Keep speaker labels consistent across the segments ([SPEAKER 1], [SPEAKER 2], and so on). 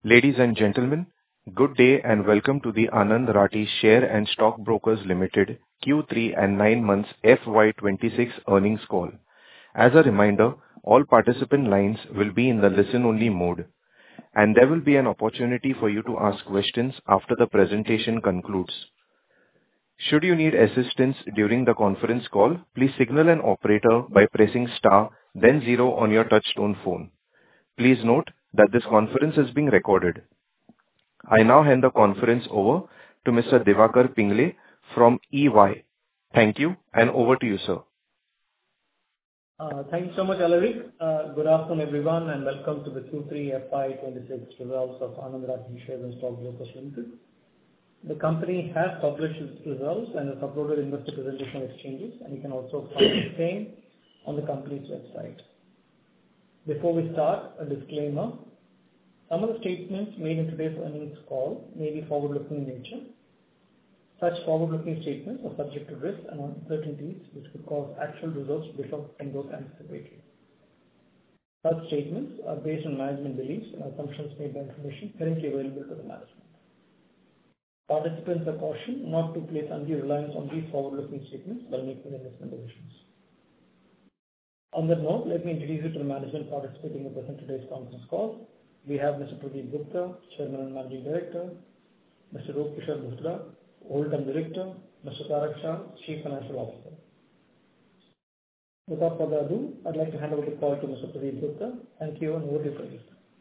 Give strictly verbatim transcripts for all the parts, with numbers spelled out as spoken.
[SPEAKER 1] Ladies and gentlemen, good day and welcome to the Anand Rathi Share and Stock Brokers Limited Q three and nine months F Y twenty-six earnings call. As a reminder, all participant lines will be in the listen-only mode, and there will be an opportunity for you to ask questions after the presentation concludes. Should you need assistance during the conference call, please signal an operator by pressing star, then zero on your touch-tone phone. Please note that this conference is being recorded. I now hand the conference over to Mister Diwakar Pingle from E Y. Thank you, and over to you, sir.
[SPEAKER 2] Uh, Thank you so much, Alaric. Uh, Good afternoon, everyone, and welcome to the Q three F Y twenty-six results of Anand Rathi Share and Stock Brokers Limited. The company has published its results and has uploaded investor presentation exchanges, and you can also find the same on the company's website. Before we start, a disclaimer. Some of the statements made in today's earnings call may be forward-looking in nature. Such forward-looking statements are subject to risks and uncertainties which could cause actual results to differ from those anticipated. Such statements are based on management beliefs and assumptions made by information currently available to the management. Participants are cautioned not to place undue reliance on these forward-looking statements while making investment decisions. On that note, let me introduce you to the management participating in today's conference call. We have Mister Pradeep Gupta, Chairman and Managing Director, Mister Roop Kishore Bhutra, Whole-time Director, Mister Tarak Shah, Chief Financial Officer. Without further ado, I'd like to hand over the call to Mister Pradeep Gupta. Thank you, and over to you, Pradeep.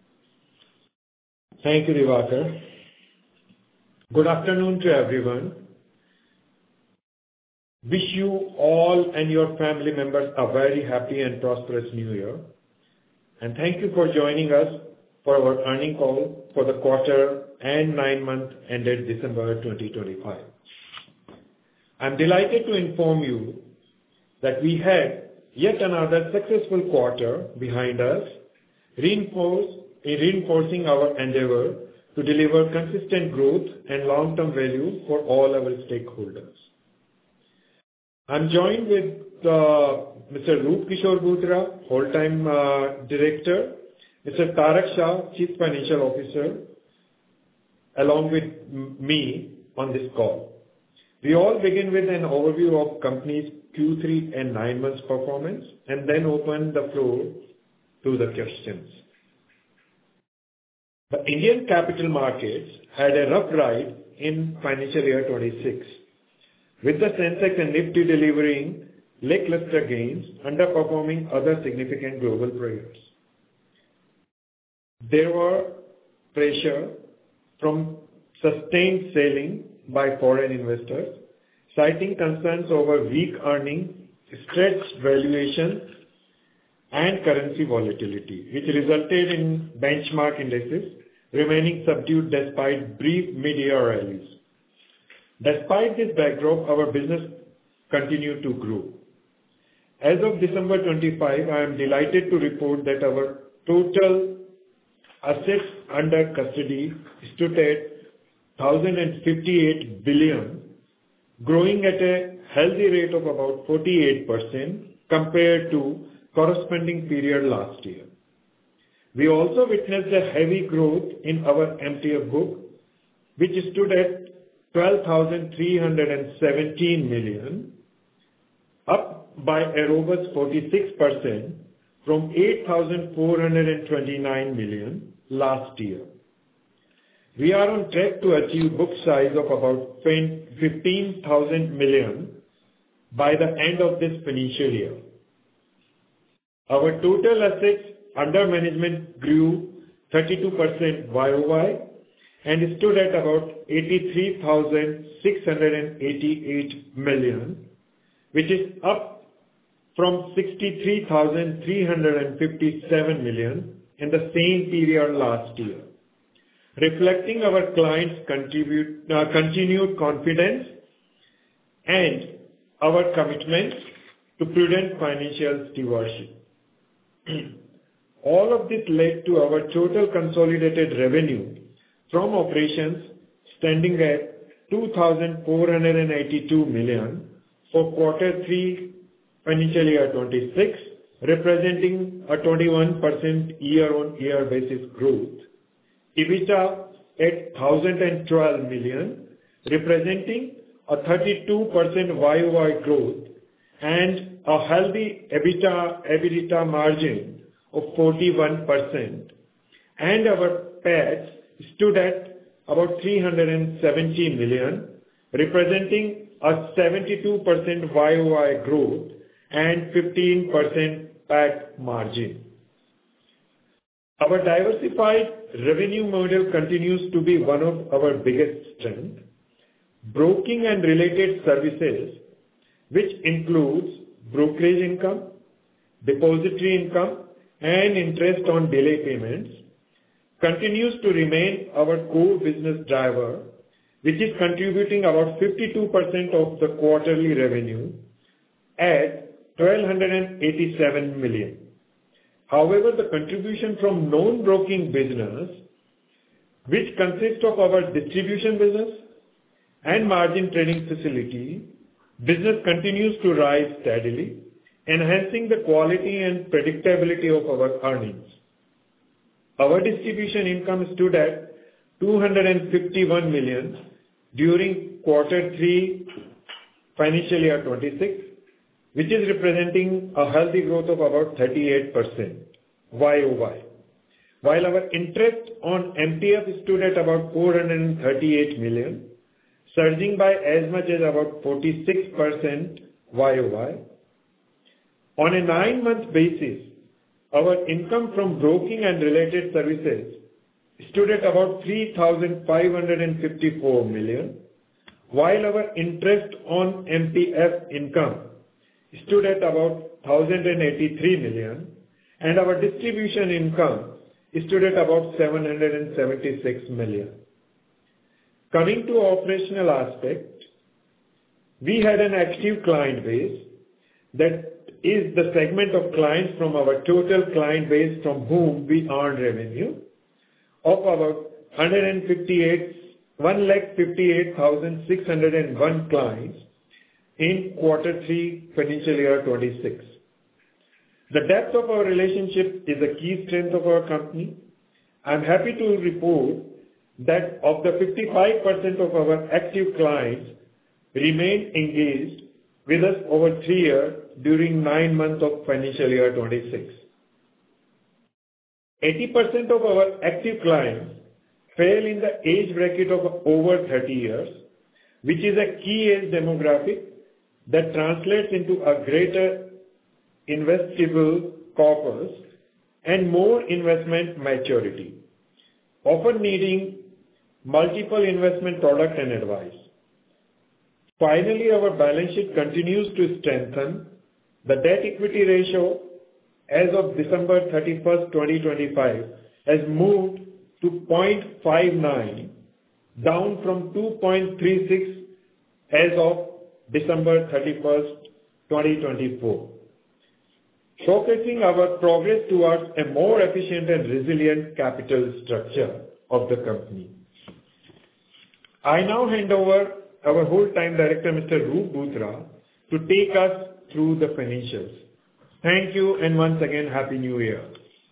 [SPEAKER 3] Thank you, Diwakar. Good afternoon to everyone. Wish you all and your family members a very happy and prosperous New Year. And thank you for joining us for our earnings call for the quarter and nine months ended December twenty twenty-five. I'm delighted to inform you that we had yet another successful quarter behind us, reinforce, reinforcing our endeavor to deliver consistent growth and long-term value for all our stakeholders. I'm joined with uh, Mister Roop Kishore Bhutra, Whole-time uh, Director, Mister Tarak Shah, Chief Financial Officer, along with me on this call. We all begin with an overview of company's Q three and nine months performance, and then open the floor to the questions. The Indian capital markets had a rough ride in financial year twenty-six, with the Sensex and Nifty delivering lackluster gains, underperforming other significant global players. There were pressure from sustained selling by foreign investors, citing concerns over weak earnings, stretched valuations, and currency volatility, which resulted in benchmark indices remaining subdued despite brief mid-year rallies. Despite this backdrop, our business continued to grow. As of December twenty-fifth, I am delighted to report that our total assets under custody stood at one thousand fifty-eight billion, growing at a healthy rate of about forty-eight percent compared to corresponding period last year. We also witnessed a heavy growth in our M T F book, which stood at twelve thousand three hundred seventeen million, up by a robust forty-six percent from eight thousand four hundred twenty-nine million last year. We are on track to achieve book size of about fifteen thousand million by the end of this financial year. Our total assets under management grew thirty-two percent Y O Y and stood at about eighty-three thousand six hundred eighty-eight million, which is up from sixty-three thousand three hundred fifty-seven million in the same period last year, reflecting our clients' contribute, uh, continued confidence and our commitment to prudent financial stewardship. All of this led to our total consolidated revenue from operations standing at two thousand four hundred eighty-two million for quarter three financial year twenty-six, representing a twenty-one percent year-on-year basis growth, EBITDA at one thousand twelve million, representing a thirty-two percent Y O Y growth and a healthy EBITDA, EBITDA margin of forty-one percent. And our P A T stood at about three hundred seventy million, representing a seventy-two percent Y O Y growth and fifteen percent P A T margin. Our diversified revenue model continues to be one of our biggest strengths. Broking and related services, which includes brokerage income, depository income, and interest on delay payments, continues to remain our core business driver, which is contributing about fifty-two percent of the quarterly revenue at one thousand two hundred eighty-seven million. However, the contribution from non-broking business, which consists of our distribution business and margin trading facility, business continues to rise steadily, enhancing the quality and predictability of our earnings. Our distribution income stood at two hundred fifty-one million during quarter three financial year twenty-six, which is representing a healthy growth of about thirty-eight percent Y O Y. While our interest on M T F stood at about four hundred thirty-eight million, surging by as much as about forty-six percent Y O Y. On a nine-month basis, our income from broking and related services stood at about three thousand five hundred fifty-four million, while our interest on M T F income stood at about one thousand eighty-three million, and our distribution income stood at about seven hundred seventy-six million. Coming to operational aspect, we had an active client base, that is the segment of clients from our total client base from whom we earn revenue, of about one lakh fifty-eight thousand six hundred one clients in quarter three financial year twenty-six. The depth of our relationship is a key strength of our company. I am happy to report that of the fifty-five percent of our active clients remain engaged with us over three years during nine months of financial year twenty-six. eighty percent of our active clients fall in the age bracket of over thirty years, which is a key age demographic that translates into a greater investable corpus and more investment maturity, often needing multiple investment product and advice. Finally, our balance sheet continues to strengthen. The debt equity ratio as of December thirty-first, twenty twenty-five has moved to zero point five nine, down from two point three six as of December thirty-first, twenty twenty-four, showcasing our progress towards a more efficient and resilient capital structure of the company. I now hand over our whole-time director, Mister Roop Bothra, to take us through the financials. Thank you, and once again, Happy New Year.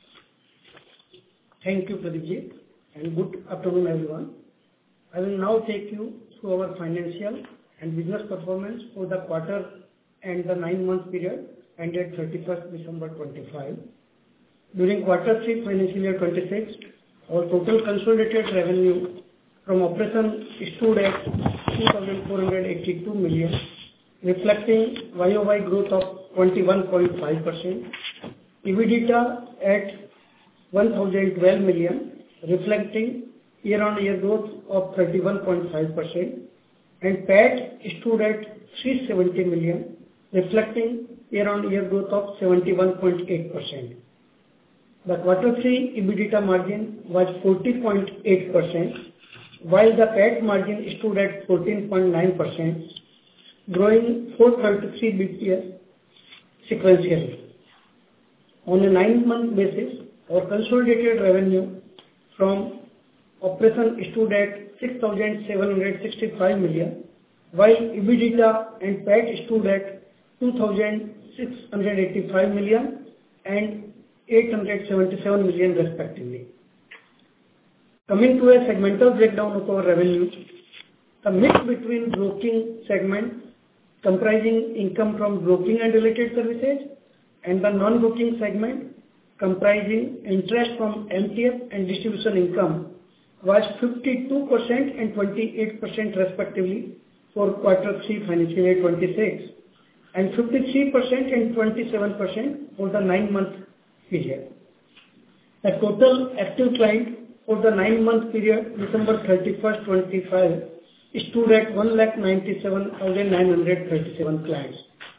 [SPEAKER 4] Thank you, Pradeep, and good afternoon, everyone. I will now take you through our financial and business performance for the quarter and the nine-month period ended thirty-first December twenty-five. During quarter three financial year twenty-six, our total consolidated revenue from operation stood at two thousand four hundred eighty-two million, reflecting Y O Y growth of twenty-one point five percent, EBITDA at one thousand twelve million, reflecting year-on-year growth of thirty-one point five percent, and P A T stood at three hundred seventy million, reflecting year-on-year growth of seventy-one point eight percent. The quarter three EBITDA margin was forty point eight percent, while the P A T margin stood at fourteen point nine percent, growing four hundred thirty-three basis points sequentially. On a nine-month basis, our consolidated revenue from operation stood at six thousand seven hundred sixty-five million, while EBITDA and P A T stood at two thousand six hundred eighty-five million and eight hundred seventy-seven million respectively. Coming to a segmental breakdown of our revenue, the mix between broking segment comprising income from broking and related services and the non-broking segment comprising interest from M T F and distribution income was fifty-two percent and twenty-eight percent respectively for quarter three financial year twenty-six and fifty-three percent and twenty-seven percent for the nine-month period. The total active client for the nine-month period, December thirty-first, twenty-five, stood at one lakh ninety-seven thousand nine hundred thirty-seven clients.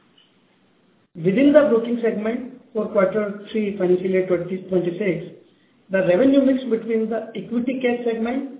[SPEAKER 4] Within the broking segment for quarter three financial year twenty twenty-six, the revenue mix between the equity cash segment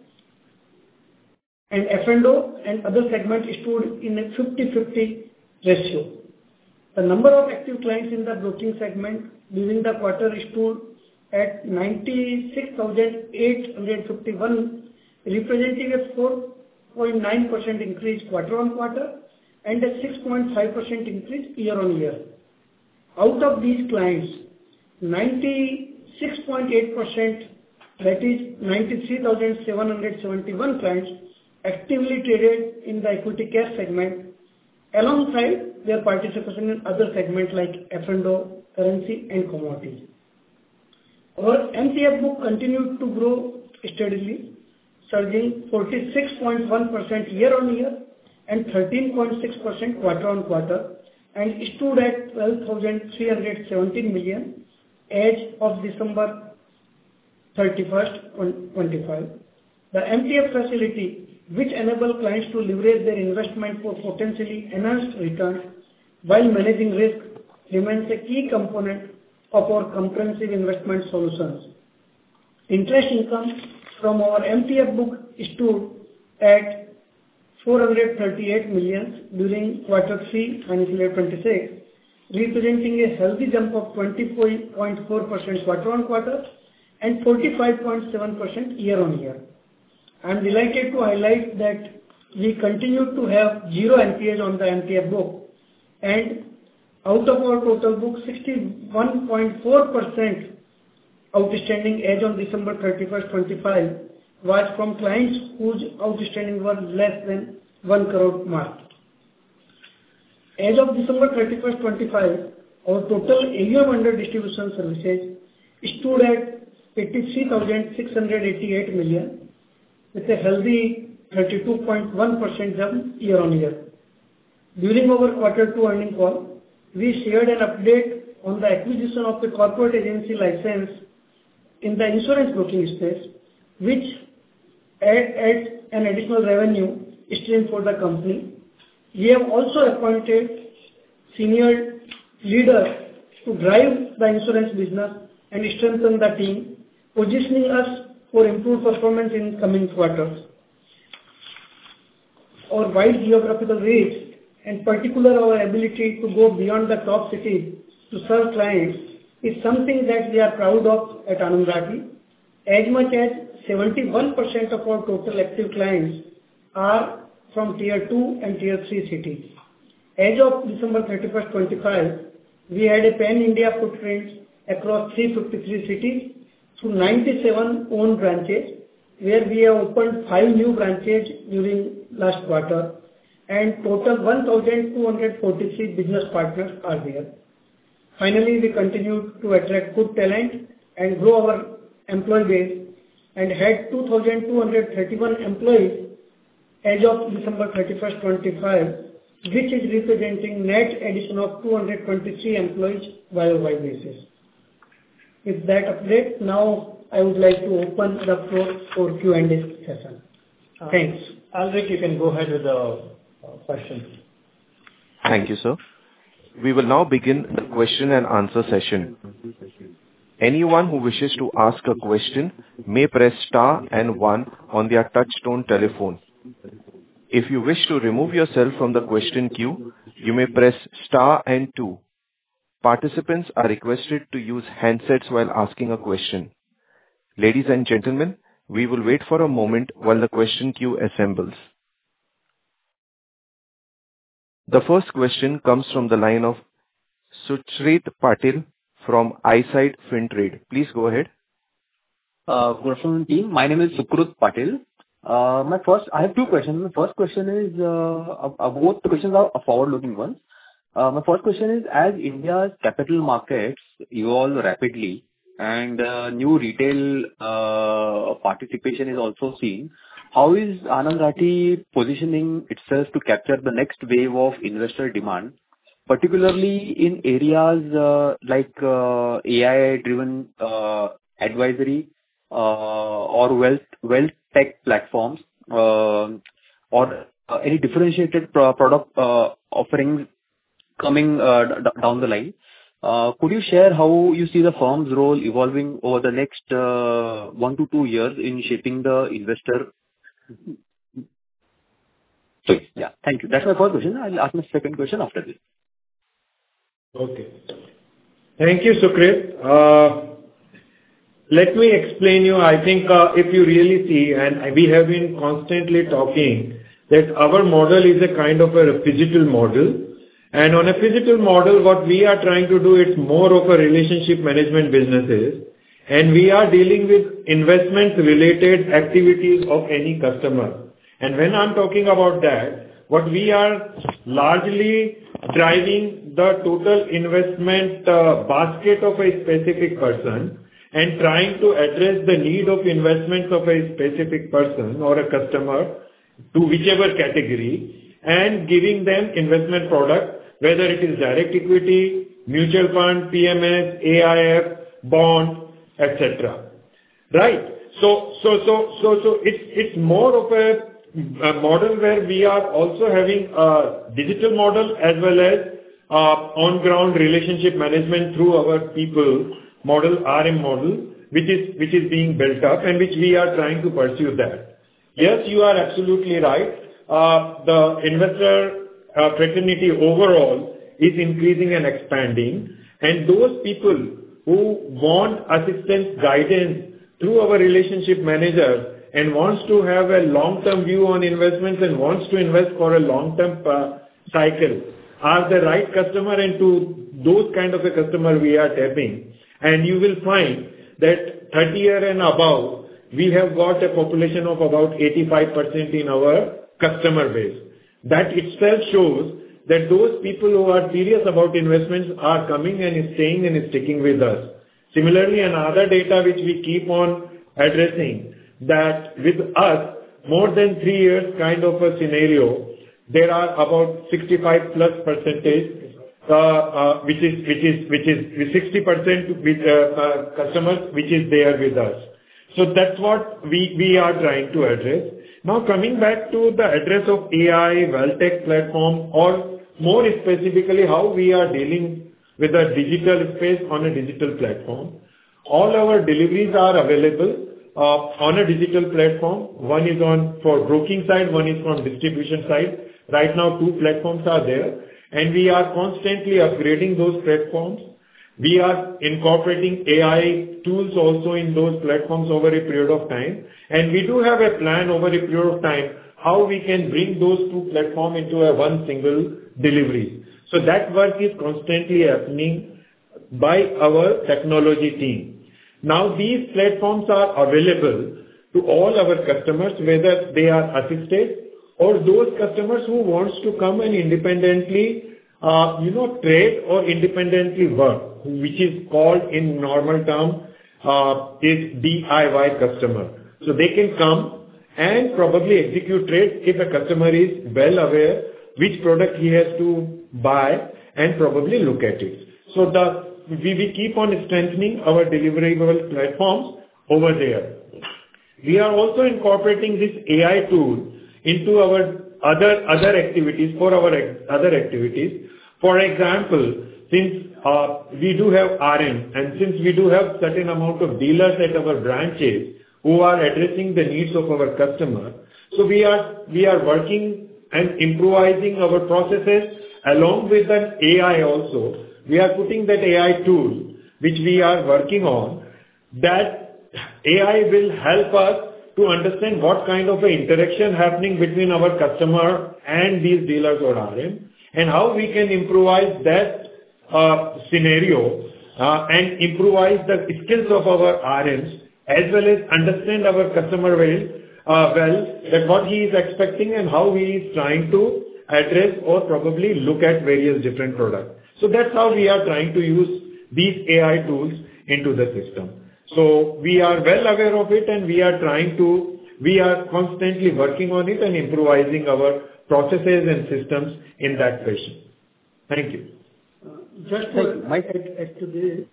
[SPEAKER 4] and F and O and other segments stood in a fifty-fifty ratio. The number of active clients in the broking segment during the quarter stood at ninety-six thousand eight hundred fifty-one, representing a four point nine percent increase quarter on quarter and a six point five percent increase year on year. Out of these clients, ninety-six point eight percent, that is ninety-three thousand seven hundred seventy-one clients, actively traded in the equity cash segment, alongside their participation in other segments like F and O, currency and commodities. Our M T F book continued to grow steadily, surging forty-six point one percent year on year and thirteen point six percent quarter on quarter, and stood at twelve thousand three hundred seventeen million as of December thirty-first, twenty-five. The M T F facility, which enable clients to leverage their investment for potentially enhanced returns while managing risk, remains a key component of our comprehensive investment solutions. Interest income from our M T F book stood at four hundred thirty-eight million during quarter three financial year twenty-six, representing a healthy jump of twenty-four point four percent quarter on quarter and forty-five point seven percent year on year. I am delighted to highlight that we continue to have zero N P As on the M T F book, and out of our total book, sixty-one point four percent outstanding as on December thirty-first, twenty-five was from clients whose outstanding were less than one crore mark. As of December thirty-first, twenty-five, our total A U M under distribution services stood at eighty-three thousand six hundred eighty-eight million, with a healthy thirty-two point one percent jump year on year. During our quarter two earnings call, we shared an update on the acquisition of the corporate agency license in the insurance broking space, which adds an additional revenue stream for the company. We have also appointed senior leaders to drive the insurance business and strengthen the team, positioning us for improved performance in coming quarters. Our wide geographical reach, and particularly our ability to go beyond the top cities to serve clients, is something that we are proud of at Anand Rathi. As much as seventy-one percent of our total active clients are from tier two and tier three cities. As of December thirty-first, twenty-five, we had a pan-India footprint across three hundred fifty-three cities through ninety-seven owned branches, where we have opened five new branches during last quarter, and total one thousand two hundred forty-three business partners are there. Finally, we continue to attract good talent and grow our employee base, and had two thousand two hundred thirty-one employees as of December thirty-first, twenty-five, which is representing net addition of two hundred twenty-three employees Y O Y basis. With that update, now I would like to open the floor for Q and A session. Thanks.
[SPEAKER 2] Uh, Alric, you can go ahead with the uh, questions.
[SPEAKER 1] Thank you, sir. We will now begin the question and answer session. Anyone who wishes to ask a question may press star and one on their touchtone telephone. If you wish to remove yourself from the question queue, you may press star and two. Participants are requested to use handsets while asking a question. Ladies and gentlemen, we will wait for a moment while the question queue assembles. The first question comes from the line of Suchrit Patil from Eyesight Fintrade. Please go ahead.
[SPEAKER 5] Uh, Good afternoon, team. My name is Sukrut Patil. Uh, My first, I have two questions. My first question is, uh, uh, both the questions are forward-looking ones. Uh, My first question is, as India's capital markets evolve rapidly and uh, new retail uh, participation is also seen, how is Anand Rathi positioning itself to capture the next wave of investor demand, particularly in areas uh, like uh, A I-driven uh, advisory uh, or wealth wealth tech platforms, um, or uh, any differentiated pro- product uh, offerings coming uh, d- d- down the line? Uh, Could you share how you see the firm's role evolving over the next uh, one to two years in shaping the investor? Sorry. Yeah. Thank you. That's my first question. I'll ask my second question after this.
[SPEAKER 3] Okay. Thank you, Sukrit. Uh, Let me explain you. I think, uh, if you really see, and we have been constantly talking, that our model is a kind of a phygital model. And on a phygital model, what we are trying to do, it's more of a relationship management businesses, and we are dealing with investment-related activities of any customer. And when I'm talking about that, what we are largely driving the total investment uh, basket of a specific person and trying to address the need of investments of a specific person or a customer to whichever category, and giving them investment product, whether it is direct equity, mutual fund, P M S, A I F, bond, et cetera. Right? So, so, so, so, so it's, it's more of a a model where we are also having a digital model as well as uh, on-ground relationship management through our people model, R M model, which is which is being built up and which we are trying to pursue that. Yes, you are absolutely right. Uh, the investor uh, fraternity overall is increasing and expanding, and those people who want assistance, guidance through our relationship managers and wants to have a long-term view on investments and wants to invest for a long-term uh, cycle are the right customer, and to those kind of a customer we are tapping. And you will find that thirty year and above, we have got a population of about eighty-five percent in our customer base. That itself shows that those people who are serious about investments are coming and staying and sticking with us. Similarly, another data which we keep on addressing, that with us, more than three years kind of a scenario, there are about sixty-five plus percentage, uh, uh, which is which is which is sixty percent with uh, uh, customers which is there with us. So that's what we we are trying to address. Now coming back to the address of A I, wealth tech platform, or more specifically how we are dealing with a digital space on a digital platform. All our deliveries are available uh, on a digital platform. One is on for broking side, one is from distribution side. Right now two platforms are there, and we are constantly upgrading those platforms. We are incorporating A I tools also in those platforms over a period of time, and we do have a plan over a period of time how we can bring those two platforms into a one single delivery. So that work is constantly happening by our technology team. Now these platforms are available to all our customers, whether they are assisted or those customers who wants to come and independently, uh, you know, trade or independently work, which is called in normal term uh, is D I Y customer. So they can come and probably execute trade if a customer is well aware which product he has to buy and probably look at it. So the we, we keep on strengthening our deliverable platforms over there. We are also incorporating this A I tool into our other other activities for our other activities. For example, since uh, we do have R M and since we do have certain amount of dealers at our branches who are addressing the needs of our customer, so we are we are working and improvising our processes along with an A I also. We are putting that A I tool which we are working on, that A I will help us to understand what kind of a interaction happening between our customer and these dealers or R M, and how we can improvise that uh, scenario uh, and improvise the skills of our R Ms as well as understand our customer well, uh, well, that what he is expecting and how he is trying to address or probably look at various different products. So that's how we are trying to use these A I tools into the system. So we are well aware of it, and we are trying to, we are constantly working on it and improvising our processes and systems in that fashion. Thank you.
[SPEAKER 4] Uh, Just to add add to this.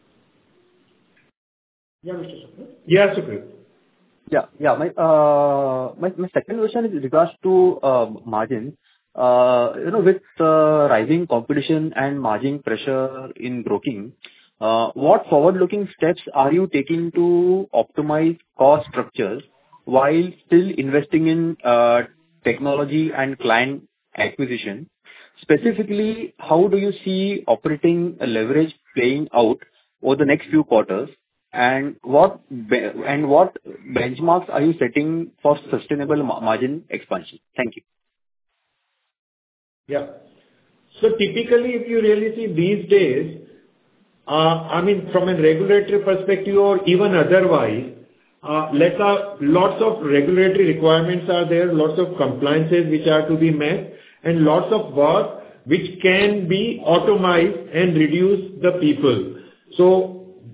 [SPEAKER 4] Yeah, Mister Sukrit.
[SPEAKER 3] Yeah, Sukrit.
[SPEAKER 5] Yeah, yeah. My uh, my my second question is in regards to uh, margin. Uh, You know, with uh, rising competition and margin pressure in broking, uh, what forward-looking steps are you taking to optimize cost structures while still investing in uh, technology and client acquisition? Specifically, how do you see operating leverage playing out over the next few quarters? And what be- and what benchmarks are you setting for sustainable ma- margin expansion? Thank you.
[SPEAKER 3] Yeah. So typically, if you really see these days, uh, I mean, from a regulatory perspective or even otherwise, uh, let's have lots of regulatory requirements are there, lots of compliances which are to be met, and lots of work which can be automized and reduce the people. So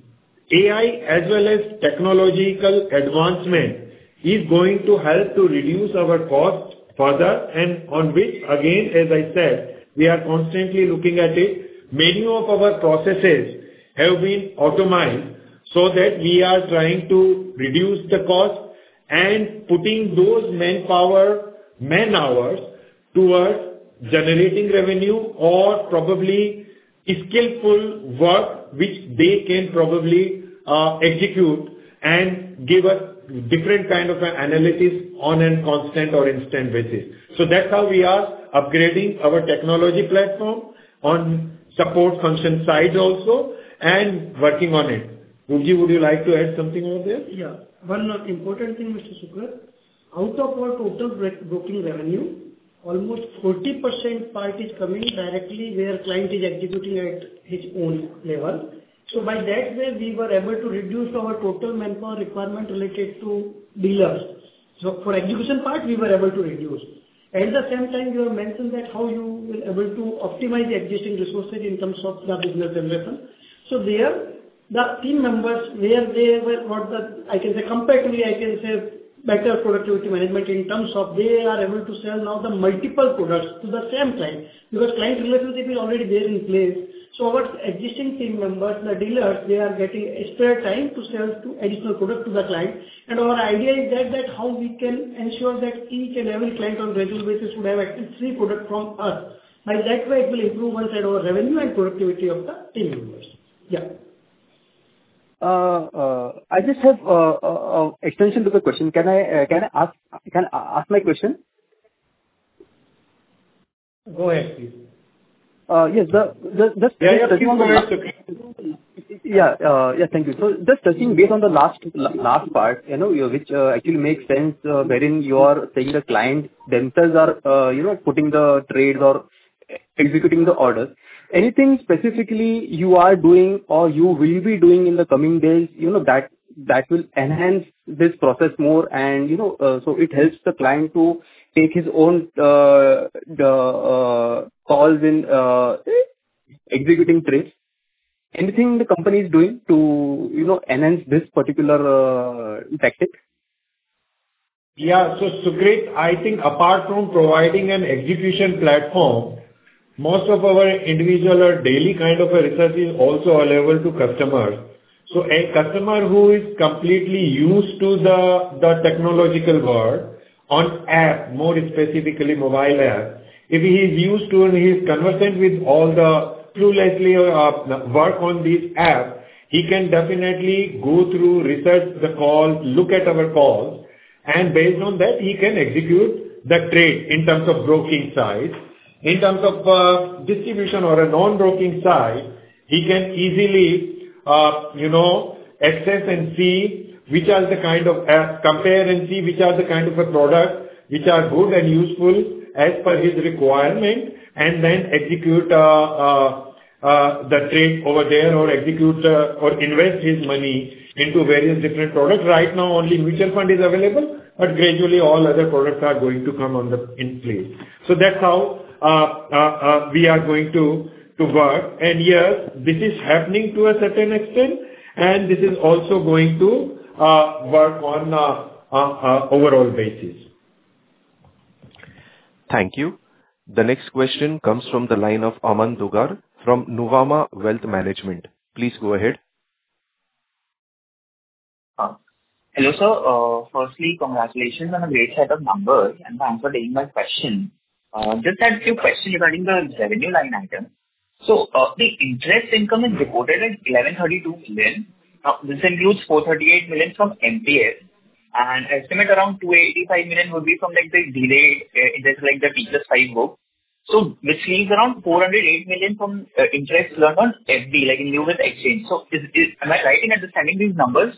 [SPEAKER 3] A I as well as technological advancement is going to help to reduce our cost further, and on which, again, as I said, we are constantly looking at it. Many of our processes have been automized so that we are trying to reduce the cost and putting those manpower, man-hours towards generating revenue or probably skillful work which they can probably uh, execute and give us different kind of an analysis on a constant or instant basis. So that's how we are upgrading our technology platform on support function side also and working on it. Ruji, would you like to add something over there?
[SPEAKER 4] Yeah. One uh, important thing, Mister Sukrit, out of our total bro- broking revenue, almost forty percent part is coming directly where client is executing at his own level. So by that way, we were able to reduce our total manpower requirement related to dealers. So for execution part, we were able to reduce. At the same time, you have mentioned that how you will able to optimize the existing resources in terms of the business generation. So there, the team members, where they were, what the, I can say, comparatively, I can say, better productivity management in terms of they are able to sell now the multiple products to the same client, because client relationship is already there in place. So our existing team members, the dealers, they are getting spare time to sell to additional product to the client. And our idea is that, that how we can ensure that each and every client on regular basis would have at least three products from us. By that way, it will improve one side our revenue and productivity of the team members. Yeah.
[SPEAKER 5] Uh, uh, I just have uh, uh, uh, extension to the question. Can I uh, can I ask can I ask my question?
[SPEAKER 2] Go ahead, please.
[SPEAKER 5] Uh, Yes, the the just
[SPEAKER 3] Yeah, yeah,
[SPEAKER 5] just touching
[SPEAKER 3] please
[SPEAKER 5] on the
[SPEAKER 3] go ahead,
[SPEAKER 5] last, yeah, uh, yeah, thank you. So just touching base on the last la- last part, you know, you- which uh, actually makes sense, uh, wherein you are saying the client themselves are, uh, you know, putting the trades or executing the orders. Anything specifically you are doing or you will be doing in the coming days, you know, that that will enhance this process more and, you know, uh, so it helps the client to take his own uh, the uh, calls in uh, executing trades. Anything the company is doing to, you know, enhance this particular uh, tactic?
[SPEAKER 3] Yeah. So Sukrit, I think apart from providing an execution platform, most of our individual or daily kind of a research is also available to customers. So a customer who is completely used to the, the technological world on app, more specifically mobile app, if he is used to and he is conversant with all the cluelessly uh, work on this app, he can definitely go through, research the call, look at our calls, and based on that he can execute the trade in terms of broking side. In terms of uh, distribution or a non-broking side, he can easily, uh, you know, access and see which are the kind of, uh, compare and see which are the kind of a product which are good and useful as per his requirement, and then execute uh, uh, uh, the trade over there or execute uh, or invest his money into various different products. Right now, only mutual fund is available, but gradually all other products are going to come on the in place. So that's how uh, uh, uh, we are going to to work. And yes, this is happening to a certain extent, and this is also going to uh, work on uh, uh, uh, overall basis.
[SPEAKER 1] Thank you. The next question comes from the line of Aman Dugar from Nuvama Wealth Management. Please go ahead.
[SPEAKER 6] Uh, Hello, sir. Uh, Firstly, congratulations on a great set of numbers, and thanks for taking my question. Uh, Just had a few questions regarding the revenue line item. So, uh, the interest income is reported at eleven thirty-two million. Now, this includes four thirty-eight million from M P F, and estimate around two eighty-five million would be from, like, the delayed uh, interest, like the T plus five book. So which leaves around four hundred eight million from uh, interest earned on F D, like in lieu with exchange. So is, is am I right in understanding these numbers?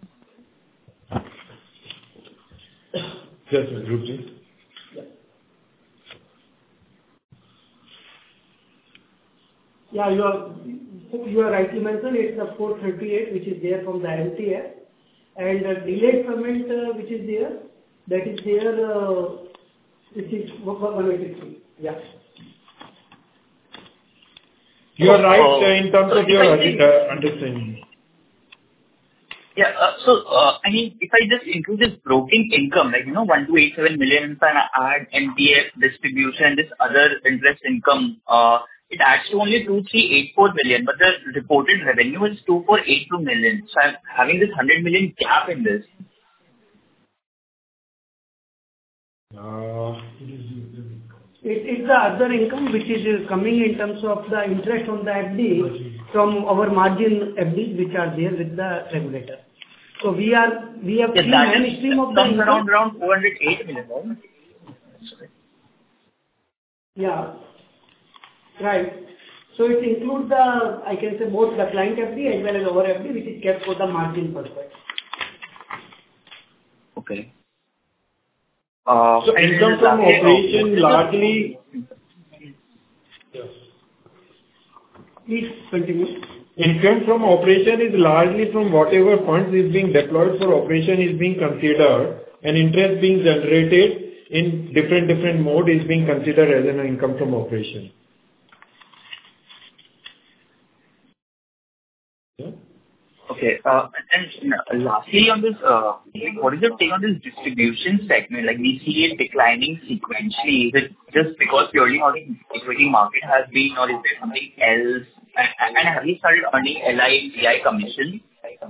[SPEAKER 3] Just a group, please.
[SPEAKER 4] Yeah, you are, you are rightly mentioned, it's the four thirty-eight, which is there from the M T F, and the delayed payment, uh, which is there, that is there, uh, which is one eighty-three. Yeah.
[SPEAKER 3] You are right
[SPEAKER 6] Oh,
[SPEAKER 3] uh, in terms
[SPEAKER 6] so
[SPEAKER 3] of
[SPEAKER 6] if
[SPEAKER 3] your
[SPEAKER 6] I
[SPEAKER 3] uh,
[SPEAKER 6] think-
[SPEAKER 3] understanding.
[SPEAKER 6] Yeah. uh, So, uh, I mean, if I just include this broking income, like, you know, one two eight seven million, if I add M T F distribution, this other interest income, uh, it adds to only two three eight four million, but the reported revenue is two four eight two million. So I'm having this one hundred million gap in this.
[SPEAKER 3] Uh,
[SPEAKER 4] It is the other income which is uh, coming in terms of the interest on the F D from our margin F Ds which are there with the regulator. So we are, we have
[SPEAKER 6] Yes,
[SPEAKER 4] three
[SPEAKER 6] that
[SPEAKER 4] main
[SPEAKER 6] is,
[SPEAKER 4] stream of the
[SPEAKER 6] comes
[SPEAKER 4] income.
[SPEAKER 6] around around four hundred eight million, right? Sorry.
[SPEAKER 4] Yeah. Right. So it includes the, I can say, both the client F D as well as our F D, which is kept for the margin purpose.
[SPEAKER 6] Okay. Uh,
[SPEAKER 3] So
[SPEAKER 6] and
[SPEAKER 3] income
[SPEAKER 6] then
[SPEAKER 3] from
[SPEAKER 6] lastly, uh,
[SPEAKER 3] operation
[SPEAKER 6] what is the-
[SPEAKER 3] largely.
[SPEAKER 4] Please continue.
[SPEAKER 3] Income from operation is largely from whatever funds is being deployed for operation is being considered, and interest being generated in different different mode is being considered as an income from operation. Yeah.
[SPEAKER 6] Okay. uh, And uh, lastly, on this, uh, like, what is your take on this distribution segment? Like, we see it declining sequentially. Is it just because purely how the equity market has been, or is there something else? And and have you started earning L I and G I commission?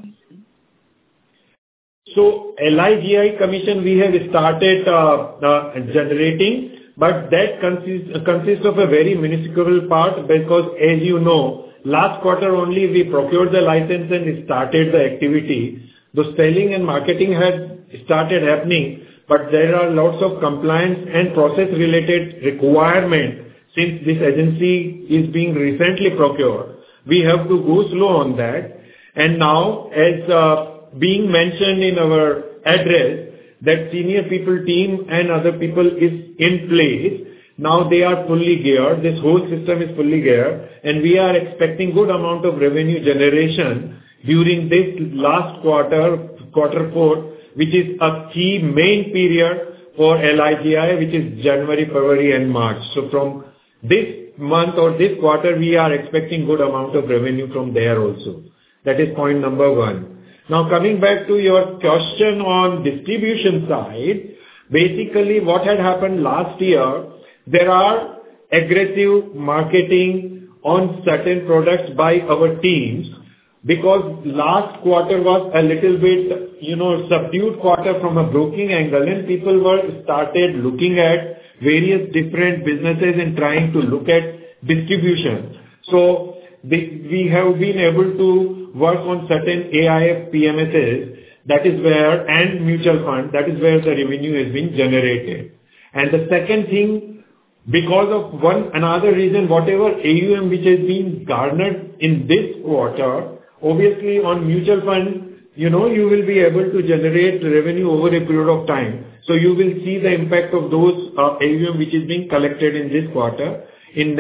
[SPEAKER 3] So L I G I commission we have started uh, uh, generating, but that consists consists of a very minuscule part, because as you know, last quarter only we procured the license and started the activity. The selling and marketing had started happening, but there are lots of compliance and process related requirement. Since this agency is being recently procured, we have to go slow on that. And now, as uh, being mentioned in our address, that senior people team and other people is in place. Now they are fully geared. This whole system is fully geared, and we are expecting good amount of revenue generation during this last quarter, quarter four, which is a key main period for L I G I, which is January, February and March. So from this month or this quarter, we are expecting good amount of revenue from there also. That is point number one. Now, coming back to your question on distribution side, basically what had happened last year, there are aggressive marketing on certain products by our teams, because last quarter was a little bit, you know, subdued quarter from a broking angle, and people were started looking at various different businesses and trying to look at distribution. So the, we have been able to work on certain A I F P M Ss, that is where, and mutual fund, that is where the revenue has been generated. And the second thing, because of one another reason, whatever A U M which has been garnered in this quarter, obviously on mutual fund, you know, you will be able to generate revenue over a period of time. So you will see the impact of those uh, A U M which is being collected in this quarter. In next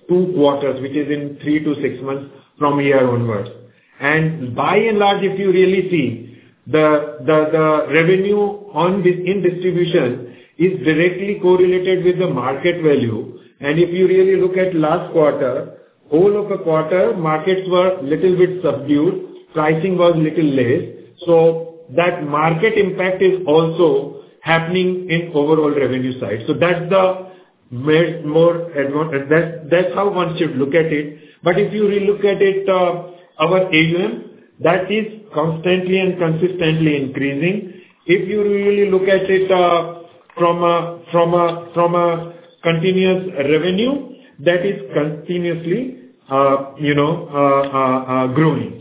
[SPEAKER 3] two quarters, which is in three to six months from here onwards. And by and large, if you really see, the the the revenue on this in distribution is directly correlated with the market value. And if you really look at last quarter, whole of a quarter, markets were little bit subdued, pricing was little less. So that market impact is also happening in overall revenue side. So that's the more, more advantage. That's, that's how one should look at it. But if you really look at it, uh, our A U M, that is constantly and consistently increasing. If you really look at it uh, from a, from a, from a continuous revenue, that is continuously, uh, you know, uh, uh, uh, growing.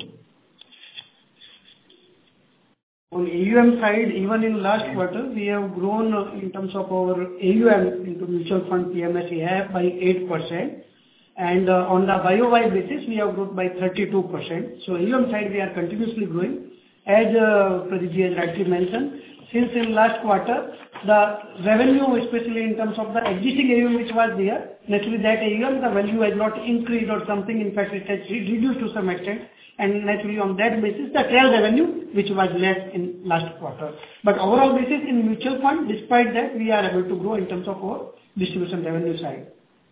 [SPEAKER 4] On A U M side, even in last quarter, we have grown uh, in terms of our A U M into mutual fund P M S A I F by eight percent. And uh, on the Y O Y basis, we have grown by thirty-two percent. So A U M side, we are continuously growing. As uh, Pradeep ji has rightly mentioned, since in last quarter, the revenue, especially in terms of the existing A U M which was there, naturally that A U M, the value has not increased or something. In fact, it has reduced to some extent. And naturally on that basis, the trail revenue, which was less in last quarter. But overall basis in mutual fund, despite that, we are able to grow in terms of our distribution revenue side.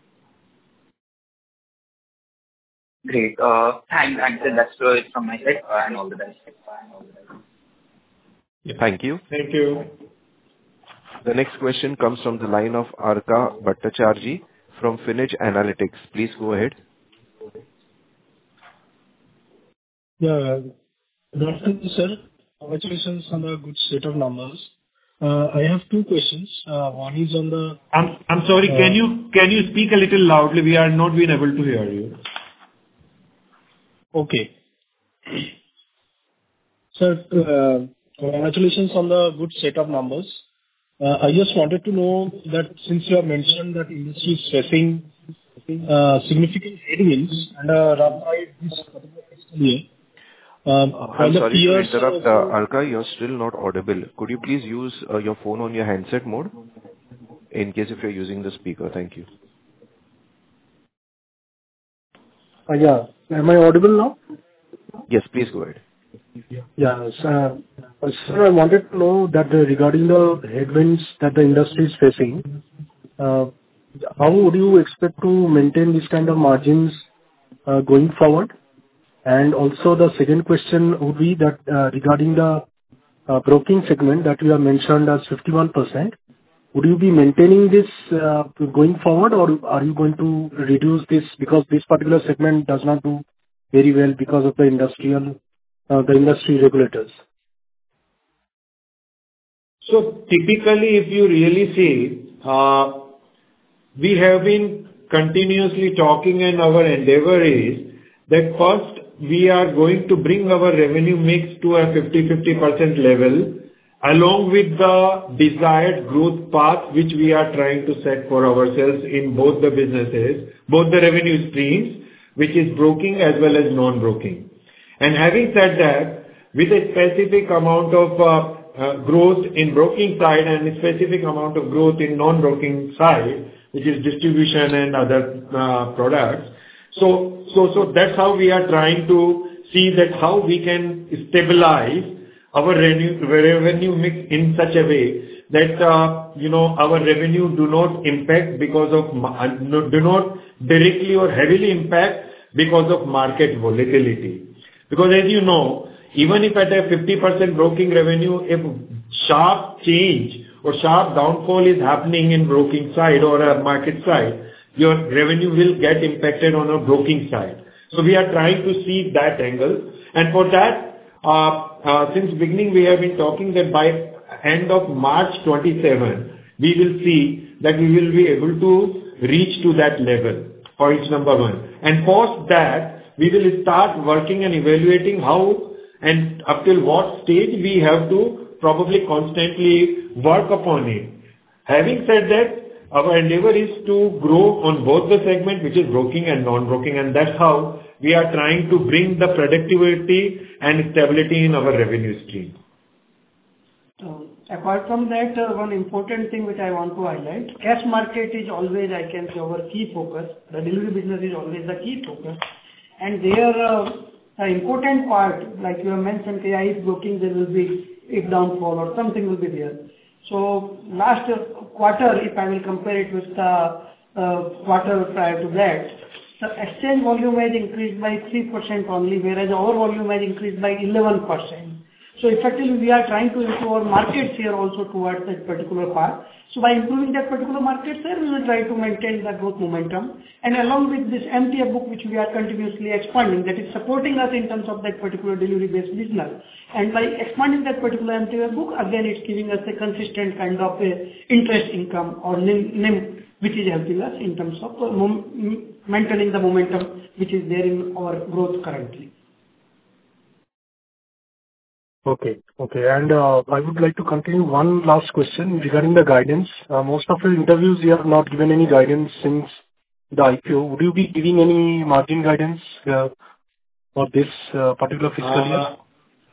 [SPEAKER 6] Great. Uh, thanks, thanks. That's it from my side, uh, and all the best.
[SPEAKER 1] Thank you.
[SPEAKER 3] Thank you.
[SPEAKER 1] The next question comes from the line of Arka Bhattacharjee from Finage Analytics. Please go ahead.
[SPEAKER 7] Yeah, good afternoon, sir. Congratulations on the good set of numbers. Uh, I have two questions. Uh, one is on the.
[SPEAKER 3] I'm I'm sorry.
[SPEAKER 7] Uh,
[SPEAKER 3] can you can you speak a little loudly? We are not being able to hear you.
[SPEAKER 7] Okay. Sir, uh, congratulations on the good set of numbers. Uh, I just wanted to know that since you have mentioned that industry is facing uh, significant headwinds and a rough ride this particular fiscal year. Um,
[SPEAKER 1] I'm
[SPEAKER 7] the
[SPEAKER 1] sorry to
[SPEAKER 7] peers
[SPEAKER 1] interrupt,
[SPEAKER 7] also-
[SPEAKER 1] uh, Arka, you're still not audible. Could you please use uh, your phone on your handset mode in case if you're using the speaker? Thank you.
[SPEAKER 7] Uh, yeah. Am I audible now?
[SPEAKER 1] Yes, please go ahead.
[SPEAKER 7] Yeah. Sir, uh, sir, I wanted to know that uh, regarding the headwinds that the industry is facing, uh, how would you expect to maintain this kind of margins uh, going forward? And also the second question would be that uh, regarding the uh, broking segment that you have mentioned as fifty-one percent, would you be maintaining this uh, going forward, or are you going to reduce this because this particular segment does not do very well because of the industrial, uh, the industry regulators?
[SPEAKER 3] So typically, if you really see, uh, we have been continuously talking, and our endeavor is that first we are going to bring our revenue mix to a fifty fifty percent level, along with the desired growth path which we are trying to set for ourselves in both the businesses, both the revenue streams, which is broking as well as non-broking. And having said that, with a specific amount of uh, uh, growth in broking side and a specific amount of growth in non-broking side, which is distribution and other uh, products. So, so, so that's how we are trying to see that how we can stabilize our revenue, revenue mix in such a way that, uh, you know, our revenue do not impact because of, do not directly or heavily impact because of market volatility. Because as you know, even if at a fifty percent broking revenue, if sharp change or sharp downfall is happening in broking side or a market side, your revenue will get impacted on a broking side. So we are trying to see that angle. And for that, uh, uh, since beginning we have been talking that by end of March twenty-seven, we will see that we will be able to reach to that level, point number one. And post that, we will start working and evaluating how and up till what stage we have to probably constantly work upon it. Having said that, our endeavor is to grow on both the segment, which is broking and non-broking, and that's how we are trying to bring the productivity and stability in our revenue stream.
[SPEAKER 4] So Apart from that, uh, one important thing which I want to highlight, cash market is always, I can say, our key focus. The delivery business is always the key focus. And there, uh, the important part, like you have mentioned, K I is broking, there will be a downfall or something will be there. So last quarter, if I will compare it with the uh, quarter prior to that, the exchange volume has increased by three percent only, whereas our volume has increased by eleven percent. So effectively, we are trying to improve our market share also towards that particular part. So by improving that particular market share, we will try to maintain the growth momentum. And along with this M T F book, which we are continuously expanding, that is supporting us in terms of that particular delivery-based business. And by expanding that particular M T F book, again, it's giving us a consistent kind of a interest income or N I M, N I M, which is helping us in terms of uh, mom- maintaining the momentum which is there in our growth currently.
[SPEAKER 7] Okay. Okay. And uh, I would like to continue one last question regarding the guidance. Uh, Most of the interviews, you have not given any guidance since the I P O. Would you be giving any margin guidance uh, for this uh, particular fiscal year?
[SPEAKER 3] Uh,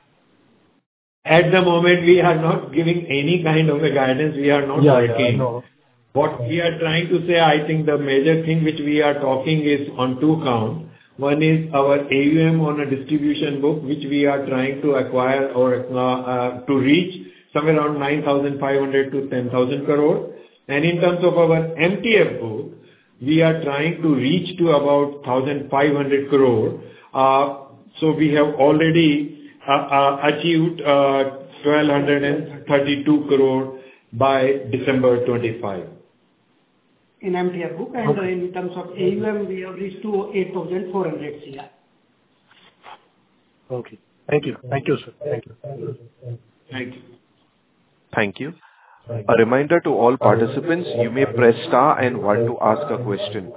[SPEAKER 3] At the moment, we are not giving any kind of a guidance. We are not
[SPEAKER 7] Yeah,
[SPEAKER 3] working.
[SPEAKER 7] yeah, I know.
[SPEAKER 3] What we are trying to say, I think the major thing which we are talking is on two counts. One is our A U M on a distribution book, which we are trying to acquire or uh, uh, to reach somewhere around nine thousand five hundred to ten thousand crore. And in terms of our M T F book, we are trying to reach to about one thousand five hundred crore. Uh, So we have already uh, uh, achieved uh, one thousand two hundred thirty-two crore by December twenty-five.
[SPEAKER 4] In M T F book, and uh, in terms of A U M, we have reached to eight thousand four hundred crore.
[SPEAKER 7] Okay. Thank you. Thank you, sir. Thank you.
[SPEAKER 3] Thank you.
[SPEAKER 1] Thank you. A reminder to all participants, you may press star and one to ask a question.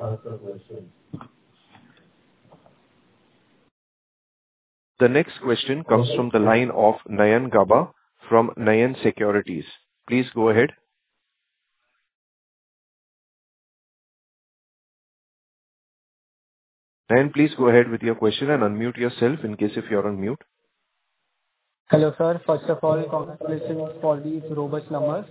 [SPEAKER 1] The next question comes from the line of Nayan Gaba from Nayan Securities. Please go ahead. Nayan, please go ahead with your question and unmute yourself in case if you're on mute.
[SPEAKER 8] Hello, sir. First of all, congratulations for these robust numbers.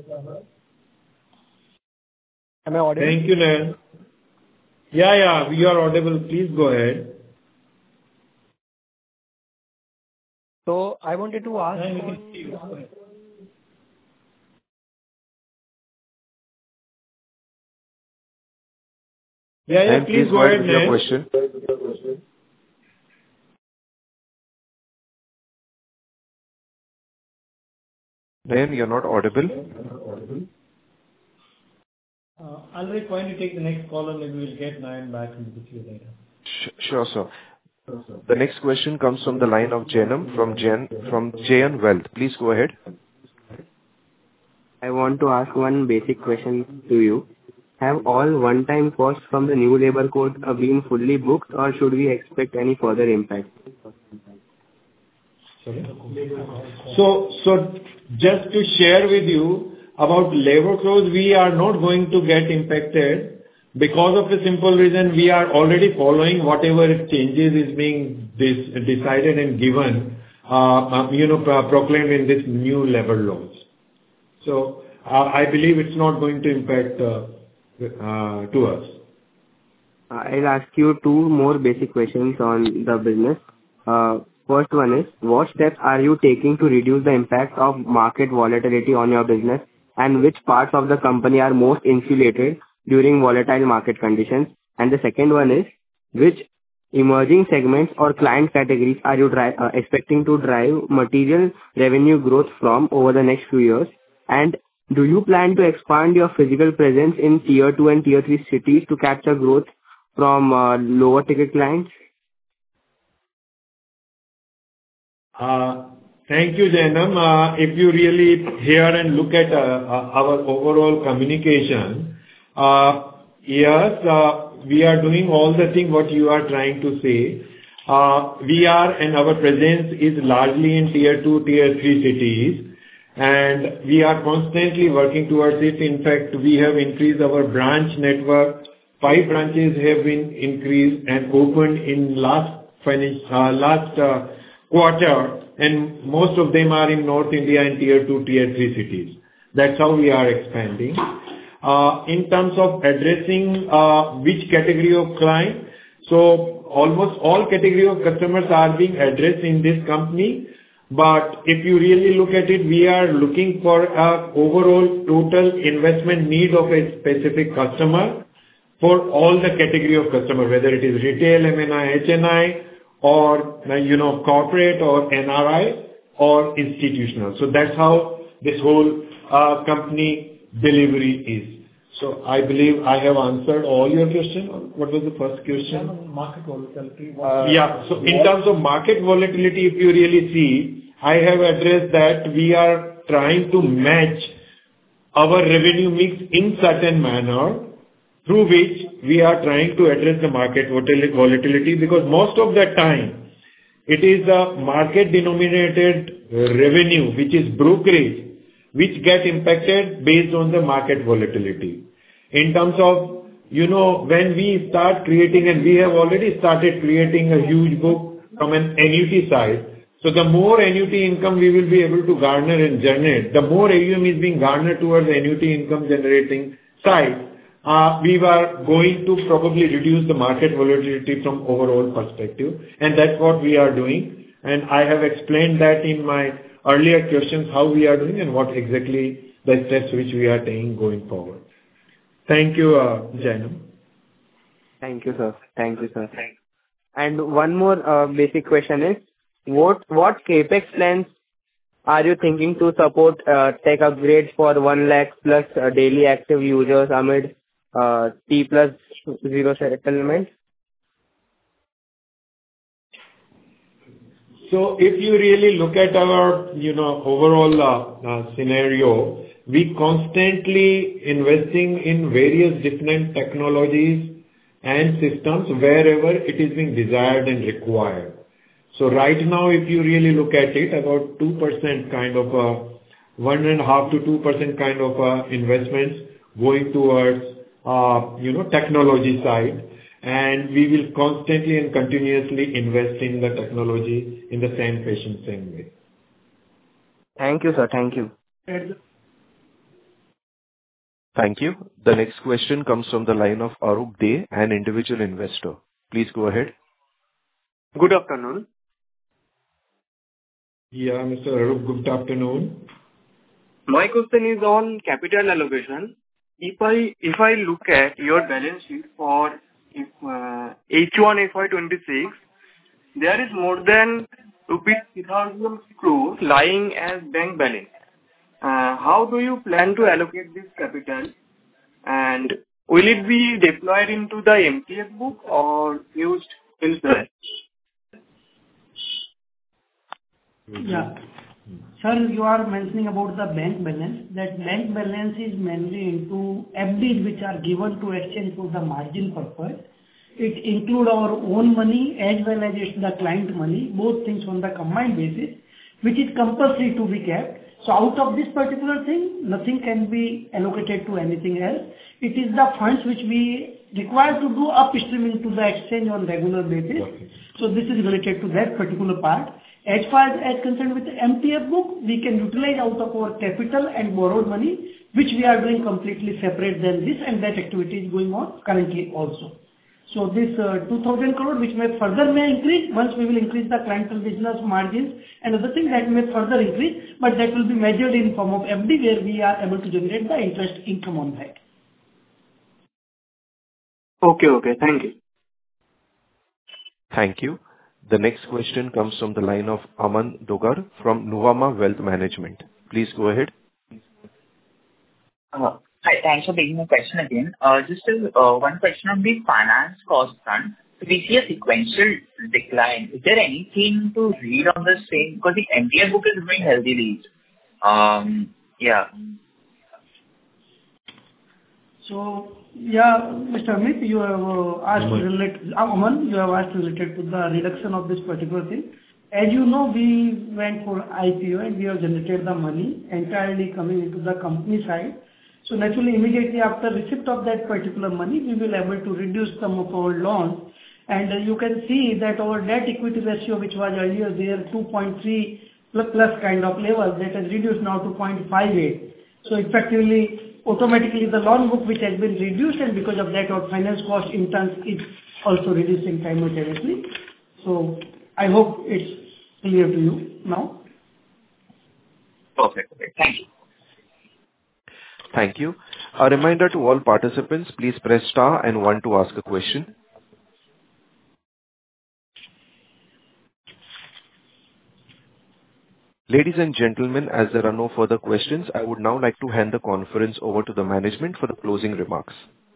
[SPEAKER 8] Am I audible?
[SPEAKER 3] Thank you, Nayan. Yeah, yeah, you are audible. Please go ahead.
[SPEAKER 8] So I wanted to ask.
[SPEAKER 3] Yeah, you can see you. Yeah, yeah,
[SPEAKER 1] Nayan,
[SPEAKER 3] please
[SPEAKER 1] please
[SPEAKER 3] go ahead,
[SPEAKER 1] with your
[SPEAKER 3] Nayan.
[SPEAKER 1] question. Nayan, you're not audible.
[SPEAKER 2] Uh, Alric, why don't you take the next call and maybe we'll get Nayan back into the queue later.
[SPEAKER 1] Sh- Sure, sir. The next question comes from the line of Janam from Jan from J N Wealth. Please go ahead.
[SPEAKER 9] I want to ask one basic question to you. Have all one-time costs from the new labor code uh, been fully booked, or should we expect any further impact?
[SPEAKER 3] So, so just to share with you about labor codes, we are not going to get impacted because of the simple reason we are already following whatever changes is being dis- decided and given, uh, you know, pro- proclaimed in this new labor laws. So, uh, I believe it's not going to impact uh, uh, to us.
[SPEAKER 9] Uh, I'll ask you two more basic questions on the business. Uh, First one is, what steps are you taking to reduce the impact of market volatility on your business, and which parts of the company are most insulated during volatile market conditions? And the second one is, which emerging segments or client categories are you dri- uh, expecting to drive material revenue growth from over the next few years? And do you plan to expand your physical presence in tier two and tier three cities to capture growth from uh, lower ticket clients?
[SPEAKER 3] Uh, Thank you, Janam. Uh, If you really hear and look at uh, uh, our overall communication, uh, yes, uh, we are doing all the thing what you are trying to say. Uh, We are, and our presence is largely in tier two, tier three cities, and we are constantly working towards it. In fact, we have increased our branch network. Five branches have been increased and opened in last finan- uh, last uh, quarter, and most of them are in North India and tier two, tier three cities. That's how we are expanding. Uh, in terms of addressing uh, which category of client, so almost all category of customers are being addressed in this company. But if you really look at it, we are looking for a overall total investment need of a specific customer for all the category of customer, whether it is retail, M N I, H N I, or, you know, corporate or N R I or institutional. So that's how this whole uh, company delivery is. So I believe I have answered all your questions. What was the first question?
[SPEAKER 2] Market volatility.
[SPEAKER 3] Uh, yeah. So in terms of market volatility, if you really see, I have addressed that we are trying to match our revenue mix in certain manner, through which we are trying to address the market volatility, because most of the time it is the market denominated revenue, which is brokerage, which get impacted based on the market volatility. In terms of, you know, when we start creating, and we have already started creating a huge book from an annuity side. So the more annuity income we will be able to garner and generate, the more A U M is being garnered towards the annuity income generating side. Uh, we are going to probably reduce the market volatility from overall perspective, and that's what we are doing. And I have explained that in my earlier questions, how we are doing and what exactly the steps which we are taking going forward. Thank you, uh, Jainam.
[SPEAKER 9] Thank you, sir. Thank you, sir. And one more uh, basic question is, what what capex plans are you thinking to support uh, tech upgrades for one lakh plus uh, daily active users amid uh, T plus zero settlement?
[SPEAKER 3] So if you really look at our, you know, overall uh, uh, scenario, we constantly investing in various different technologies and systems wherever it is being desired and required. So right now, if you really look at it, about two percent kind of uh, one and a half to two percent kind of uh, investments going towards, uh, you know, technology side. And we will constantly and continuously invest in the technology in the same fashion, same way.
[SPEAKER 9] Thank you, sir. Thank you.
[SPEAKER 1] Thank you. The next question comes from the line of Arup De, an individual investor. Please go ahead.
[SPEAKER 10] Good afternoon.
[SPEAKER 3] Yeah, Mister Arup, good afternoon.
[SPEAKER 10] My question is on capital allocation. If I if I look at your balance sheet for if, uh, H one F Y twenty-six, there is more than rupees three thousand crores lying as bank balance. Uh, how do you plan to allocate this capital? And will it be deployed into the M T F book or used elsewhere?
[SPEAKER 4] Yeah. Sir, you are mentioning about the bank balance. That bank balance is mainly into F Ds which are given to exchange for the margin purpose. It includes our own money as well as it's the client money, both things on the combined basis, which is compulsory to be kept. So out of this particular thing, nothing can be allocated to anything else. It is the funds which we require to do upstreaming to the exchange on regular basis. Okay. So this is related to that particular part. As far as, as concerned with the M T F book, we can utilize out of our capital and borrowed money, which we are doing completely separate than this, and that activity is going on currently also. So this uh, two thousand crore, which may further may increase once we will increase the clientele business margins and other things that may further increase, but that will be measured in form of F D where we are able to generate the interest income on that.
[SPEAKER 10] Okay, okay. Thank you.
[SPEAKER 1] Thank you. The next question comes from the line of Aman Dogar from Nuvama Wealth Management. Please go ahead.
[SPEAKER 6] Uh, hi, thanks for taking the question again. Uh, just uh, one question on the finance cost front. So we see a sequential decline. Is there anything to read on the same? Because the M T F book is growing healthily. Um, yeah.
[SPEAKER 4] So, yeah, Mister Amit, you have uh, asked related, uh, Aman, you have asked related to the reduction of this particular thing. As you know, we went for I P O and we have generated the money entirely coming into the company side. So naturally, immediately after receipt of that particular money, we will able to reduce some of our loans. And uh, you can see that our debt equity ratio, which was earlier there two point three plus plus kind of level that has reduced now to zero point five eight. So effectively, automatically the loan book which has been reduced, and because of that our finance cost in turn is also reducing simultaneously. So I hope it's clear to you now.
[SPEAKER 6] Perfect. Okay. Thank you.
[SPEAKER 1] Thank you. A reminder to all participants, please press star and one to ask a question. Ladies and gentlemen, as there are no further questions, I would now like to hand the conference over to the management for the closing remarks.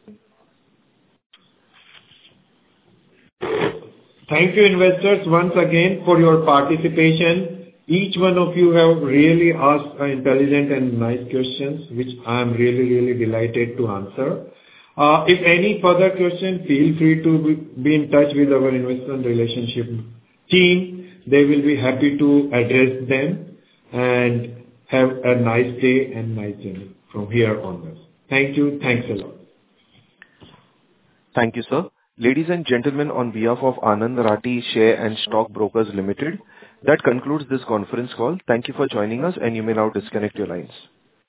[SPEAKER 3] Thank you, investors, once again for your participation. Each one of you have really asked uh, intelligent and nice questions, which I am really, really delighted to answer. Uh, if any further question, feel free to be, be in touch with our investment relationship team. They will be happy to address them, and have a nice day and nice journey from here onwards. Thank you. Thanks a lot.
[SPEAKER 1] Thank you, sir. Ladies and gentlemen, on behalf of Anand Rathi Share and Stock Brokers Limited, that concludes this conference call. Thank you for joining us, and you may now disconnect your lines.